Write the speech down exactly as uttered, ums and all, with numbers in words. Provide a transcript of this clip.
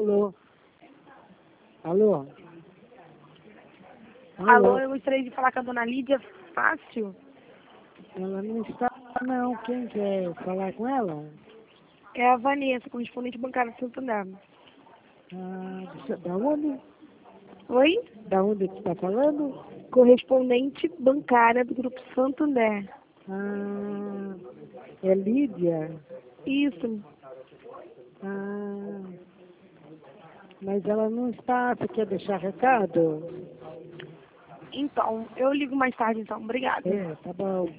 Alô? Alô? Alô, eu gostaria de falar com a dona Lídia Fácil. Ela não está, não. Quem quer falar com ela? É a Vanessa, correspondente bancária do Santander. Ah, deixa- da onde? Oi? Da onde que está falando? Correspondente bancária do Grupo Santander. Ah, é Lídia? Isso. Ah, mas ela não está. Você quer deixar recado? Então, eu ligo mais tarde, então. Obrigada. É, tá bom.